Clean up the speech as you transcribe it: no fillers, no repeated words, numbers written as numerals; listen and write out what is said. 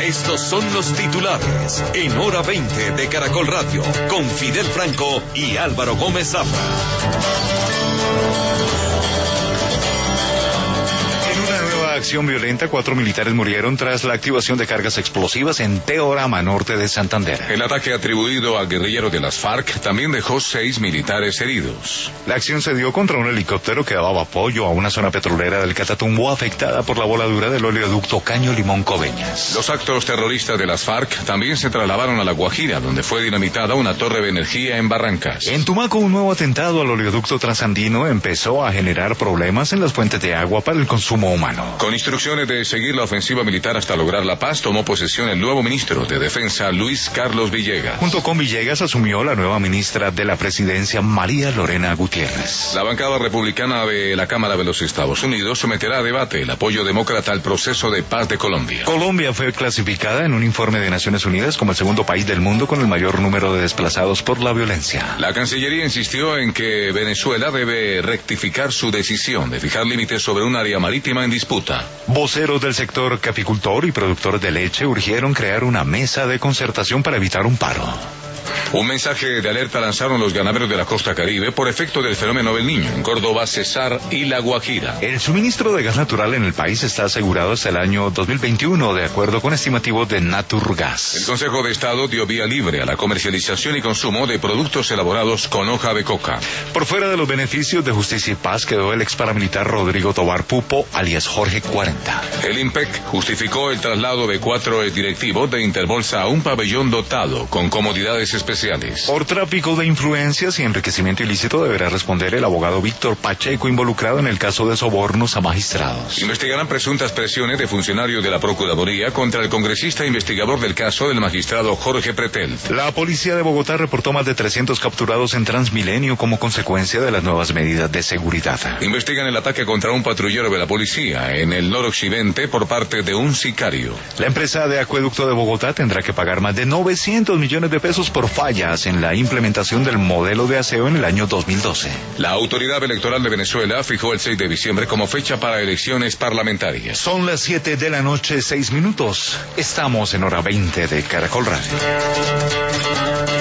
Estos son los titulares en Hora 20 de Caracol Radio, con Fidel Franco y Álvaro Gómez Zafra. Acción violenta, 4 militares murieron tras la activación de cargas explosivas en Teorama, norte de Santander. El ataque atribuido al guerrillero de las FARC también dejó 6 militares heridos. La acción se dio contra un helicóptero que daba apoyo a una zona petrolera del Catatumbo afectada por la voladura del oleoducto Caño Limón Coveñas. Los actos terroristas de las FARC también se trasladaron a La Guajira, donde fue dinamitada una torre de energía en Barrancas. En Tumaco, un nuevo atentado al oleoducto transandino empezó a generar problemas en las fuentes de agua para el consumo humano. Con instrucciones de seguir la ofensiva militar hasta lograr la paz, tomó posesión el nuevo ministro de Defensa, Luis Carlos Villegas. Junto con Villegas asumió la nueva ministra de la Presidencia, María Lorena Gutiérrez. La bancada republicana de la Cámara de los Estados Unidos someterá a debate el apoyo demócrata al proceso de paz de Colombia. Colombia fue clasificada en un informe de Naciones Unidas como el segundo país del mundo con el mayor número de desplazados por la violencia. La Cancillería insistió en que Venezuela debe rectificar su decisión de fijar límites sobre un área marítima en disputa. Voceros del sector caficultor y productor de leche urgieron crear una mesa de concertación para evitar un paro. Un mensaje de alerta lanzaron los ganaderos de la costa caribe por efecto del fenómeno del Niño en Córdoba, Cesar y La Guajira. El suministro de gas natural en el país está asegurado hasta el año 2021, de acuerdo con estimativos de Naturgas. El Consejo de Estado dio vía libre a la comercialización y consumo de productos elaborados con hoja de coca. Por fuera de los beneficios de Justicia y Paz quedó el ex paramilitar Rodrigo Tobar Pupo, alias Jorge 40. El IMPEC justificó el traslado de 4 directivos de Interbolsa a un pabellón dotado con comodidades especiales. Por tráfico de influencias y enriquecimiento ilícito deberá responder el abogado Víctor Pacheco, involucrado en el caso de sobornos a magistrados. Investigarán presuntas presiones de funcionarios de la Procuraduría contra el congresista investigador del caso del magistrado Jorge Pretel. La policía de Bogotá reportó más de 300 capturados en Transmilenio como consecuencia de las nuevas medidas de seguridad. Investigan el ataque contra un patrullero de la policía en el noroccidente por parte de un sicario. La empresa de acueducto de Bogotá tendrá que pagar más de 900 millones de pesos por fallas en la implementación del modelo de aseo en el año 2012. La Autoridad Electoral de Venezuela fijó el 6 de diciembre como fecha para elecciones parlamentarias. Son las 7 de la noche, 6 minutos. Estamos en Hora 20 de Caracol Radio.